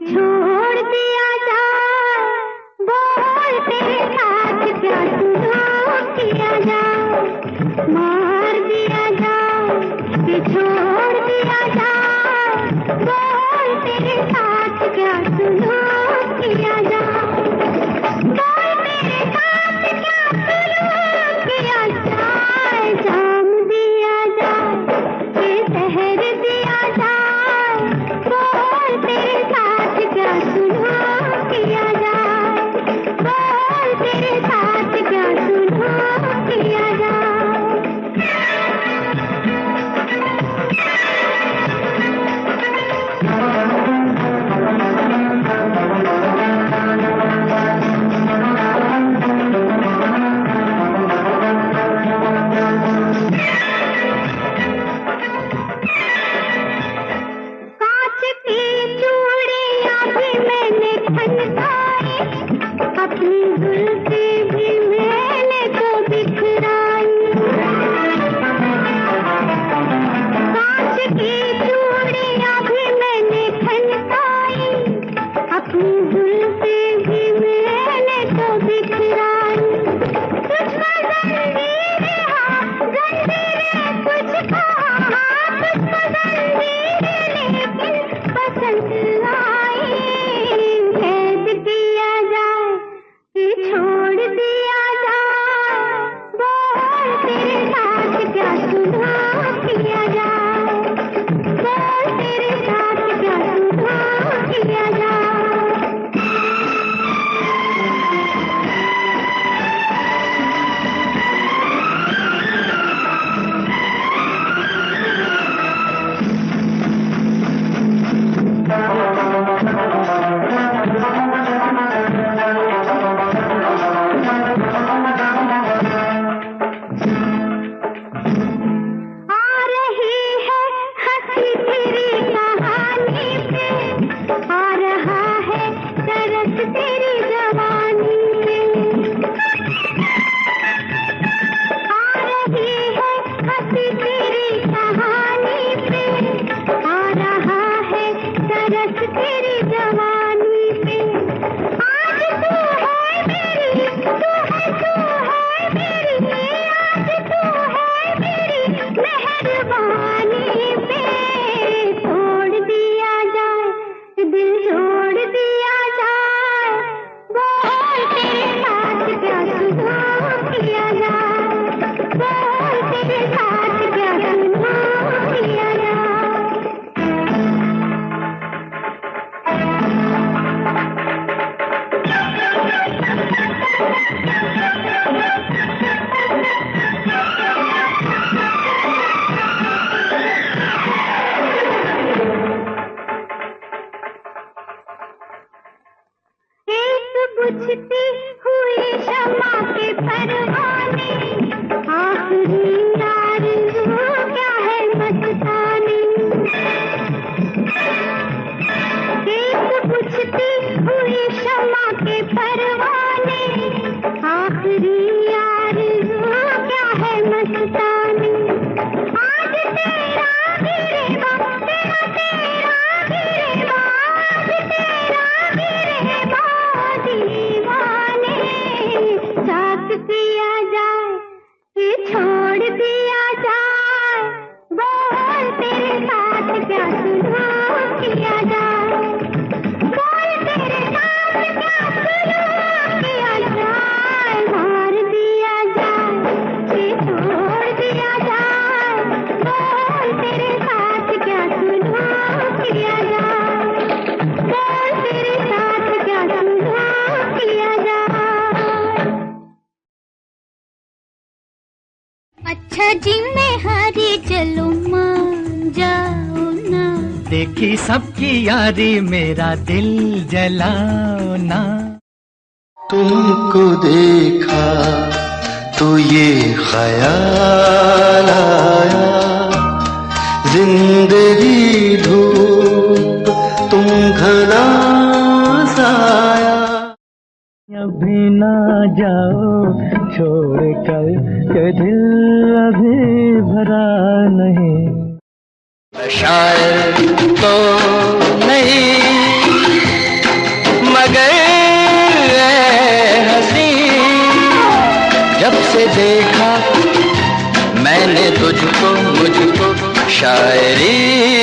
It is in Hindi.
छोड़ दिया जाए, बोल तेरे साथ क्या सुलूक किया जाए, मार दिया जाए कि छोड़ दिया जाए, बोल तेरे साथ क्या सुलूक किया जाए, बोल तेरे साथ क्या सुलूक किया जाए, जाम दिया जाए कि जहर दिया जाए, बोल तेरे साथ क्या सुलूक किया जाए, बोल तेरे साथ क्या सुलूक किया जाए। कांच की चूड़ियां भी मैंने खनकाई, अपनी जुल्फी भी मैंने तो बिखराई, कांच की चूड़ियां भी मैंने खनकाई, अपनी जुल्फी भी मैंने तो बिखराई, तुझको जंजीरें हाँ जंजीरें तुझको हाँ तुझको जंजीरें लेकिन पसंद आई, कैद किया जाए कि छोड़ दिया जाए, बोल तेरे साथ क्या सुलूक किया जाए, बोल तेरे साथ क्या सुलूक किया जाए। आ रही है हंसी तेरी कहानी पे, आ रहा है तरस तेरी जवानी पे, आ रही है हंसी तेरी कहानी पे, आ रहा है तरस तेरी जवानी पे, आज तू है मेरी तू है मेरी, आज तू है मेरी मेहरबानी पे, तोड़ दिया जाए दिल छोड़ दिया जाए, बोल तेरे साथ क्या सुलूक किया जाए, बोल तेरे साथ क्या सुलूक किया जाए। एक बुझती हुई शमा के परवाने, आखिरी आरज़ू क्या है मस्तानी, एक बुझती हुई शमा के परवाने, आखिरी आरज़ू क्या है मस्तानी, आज तेरा गिरेगा तेरा गिरेगा, आज तेरा गिरेगा दीवाने, साथ किया जाए कि छोड़ दिया जाए, बोल तेरे साथ क्या सुलूक किया जाए, बोल तेरे साथ क्या सुलूक किया जाए, मार दिया जाए कि छोड़ दिया जाए, बोल तेरे साथ क्या सुलूक किया जाए, बोल तेरे साथ क्या सुलूक किया जाए। अच्छा जी मैं हारी चलो मान जाओ ना, देखी सबकी यारी मेरा दिल जलाओ ना, तुमको देखा तो ये ख्याल आया, जिंदगी धूप तुम घना साया, अभी ना जाओ छोड़ कर के दिल अभी भरा नहीं, शायर तो नहीं शायरी